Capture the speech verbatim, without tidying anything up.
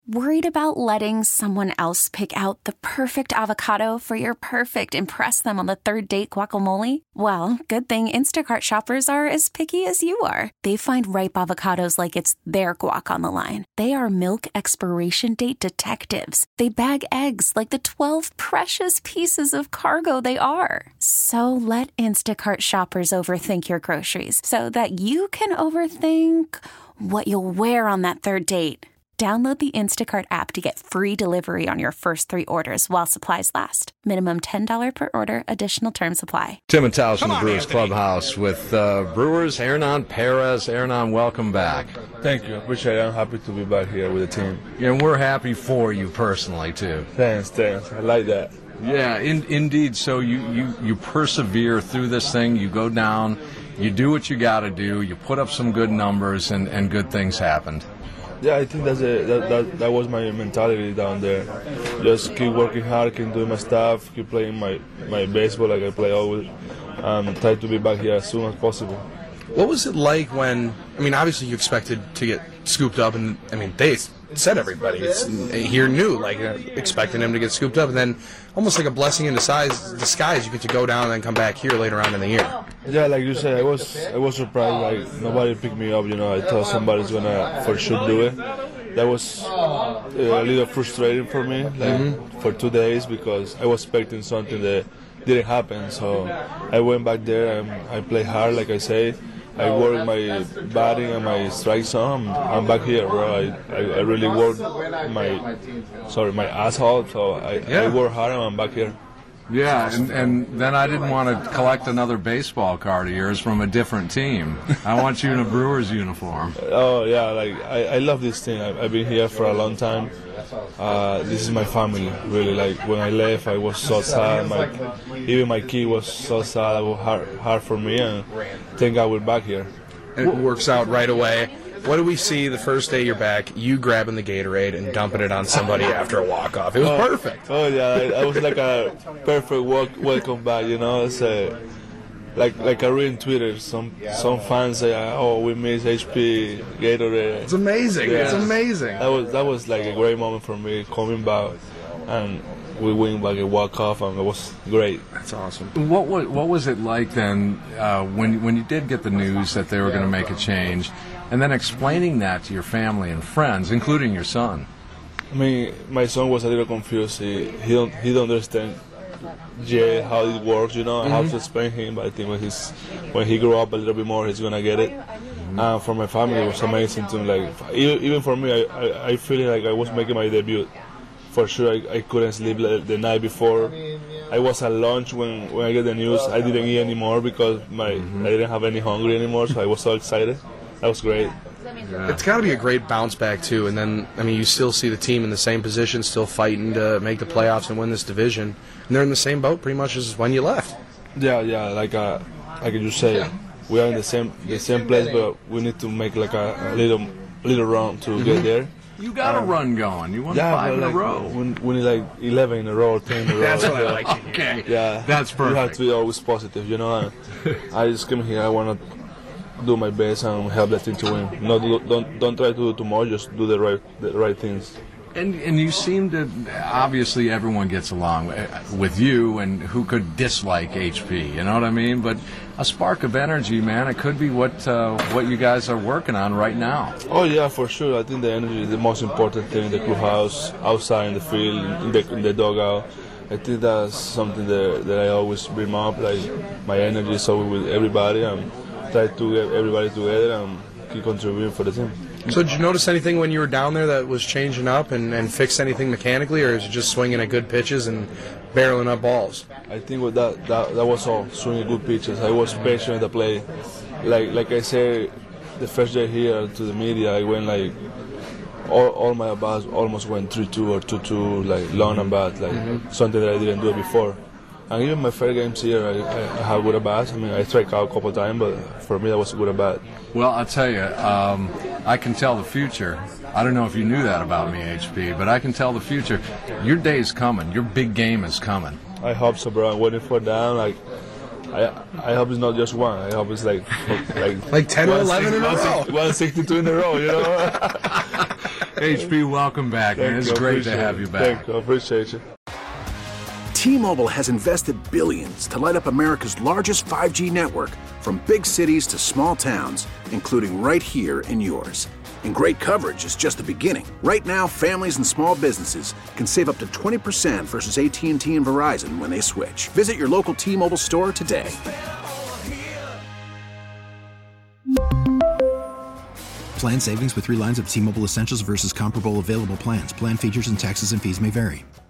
Worried about letting someone else pick out the perfect avocado for your perfect impress them on the third date guacamole? Well, good thing Instacart shoppers are as picky as you are. They find ripe avocados like it's their guac on the line. They are milk expiration date detectives. They bag eggs like the twelve precious pieces of cargo they are. So let Instacart shoppers overthink your groceries so that you can overthink what you'll wear on that third date. Download the Instacart app to get free delivery on your first three orders while supplies last. Minimum ten dollars per order. Additional terms apply. Tim and Taos in the Brewers Clubhouse with uh, Brewers, Hernan Perez. Hernan, welcome back. Thank you. I appreciate it. I'm happy to be back here with the team. And we're happy for you personally, too. Thanks, thanks. I like that. Yeah, in, indeed. So you, you, you persevere through this thing. You go down. You do what you got to do. You put up some good numbers, and, and good things happened. Yeah, I think that's a, that, that that was my mentality down there. Just keep working hard, keep doing my stuff, keep playing my, my baseball like I play always, and try to be back here as soon as possible. What was it like when, I mean, obviously you expected to get scooped up, and, I mean, they said everybody it's, here knew, like, uh, expecting him to get scooped up, and then almost like a blessing in disguise, disguise, you get to go down and then come back here later on in the year. Yeah, like you said, I was I was surprised, like, nobody picked me up, you know, I thought somebody's going to for sure do it. That was uh, a little frustrating for me, like, mm-hmm. for two days, because I was expecting something that didn't happen, so I went back there and I played hard, like I say. I worked my batting and my strike zone. I'm back here, bro. I, I, I really worked my sorry my ass off, so I, yeah. I work hard and I'm back here. Yeah, and, and then I didn't want to collect another baseball card of yours from a different team. I want you in a Brewers uniform. Oh, yeah, like I, I love this team. I, I've been here for a long time. Uh, this is my family, really. Like, when I left, I was so sad. My, even my kid was so sad. It was hard, hard for me, and thank God we're back here. It works out right away. What do we see the first day you're back? You grabbing the Gatorade and dumping it on somebody after a walk-off. It was oh, perfect. Oh, yeah. It was like a perfect walk, welcome back, you know. It's a, like like I read in Twitter, some some fans say, oh, we miss H P, Gatorade. It's amazing. Yeah. It's amazing. That was, that was like a great moment for me, coming back. And we win like a walk-off, and it was great. That's awesome. What was, what was it like then uh, when, when you did get the news that they were going to make a change? And then explaining that to your family and friends, including your son. I mean, my son was a little confused. He he don't he don't understand yet how it works, you know, and mm-hmm. how to explain him. But I think when he's when he grew up a little bit more, he's gonna get it. Mm-hmm. And for my family, it was amazing to like. Even for me, I, I I feel like I was making my debut. For sure, I, I couldn't sleep the night before. I was at lunch when, when I get the news. I didn't eat anymore because my mm-hmm. I didn't have any hungry anymore. So I was so excited. That was great. Yeah. It's got to be a great bounce back, too. And then, I mean, you still see the team in the same position, still fighting to make the playoffs and win this division. And they're in the same boat pretty much as when you left. Yeah, yeah. Like uh, like you say, we are in the same the same place, but we need to make like a, a little little run to mm-hmm. get there. You got um, a run going. You won yeah, five in like, a row. We, we need like eleven in a row, ten in a row. That's what I like to hear. Okay. Yeah. That's perfect. You have to be always positive, you know. I just came here. I want to do my best and help the team to win. No, don't don't try to do too much. Just do the right the right things. And and you seem to, obviously everyone gets along with you, and who could dislike H P, you know what I mean? But a spark of energy, man, it could be what uh, what you guys are working on right now. Oh yeah, for sure. I think the energy is the most important thing in the clubhouse, outside in the field, in the, in the dugout. I think that's something that, that I always bring up, like my energy is always with everybody, and try to get everybody together and keep contributing for the team. So did you notice anything when you were down there that was changing up and, and fix anything mechanically, or is it just swinging at good pitches and barreling up balls? I think with that, that that was all, swinging good pitches. I was patient at the play. Like like I said, the first day here to the media, I went like, all, all my bats almost went three two or two two, like long and bad, like mm-hmm. something that I didn't do before. And even my first games here, I, I, I have good at bats. I mean, I strike out a couple of times, but for me, that was good at bat. Well, I'll tell you, um, I can tell the future. I don't know if you knew that about me, H P, but I can tell the future. Your day's coming. Your big game is coming. I hope so, bro. I'm waiting for down. Like, I I hope it's not just one. I hope it's like like like ten or eleven in a row. one sixty-two in a row, you know. H P, welcome back, man. It's great to have you back. Thank you. I appreciate you. T-Mobile has invested billions to light up America's largest five G network, from big cities to small towns, including right here in yours. And great coverage is just the beginning. Right now, families and small businesses can save up to twenty percent versus A T and T and Verizon when they switch. Visit your local T-Mobile store today. Plan savings with three lines of T-Mobile Essentials versus comparable available plans. Plan features and taxes and fees may vary.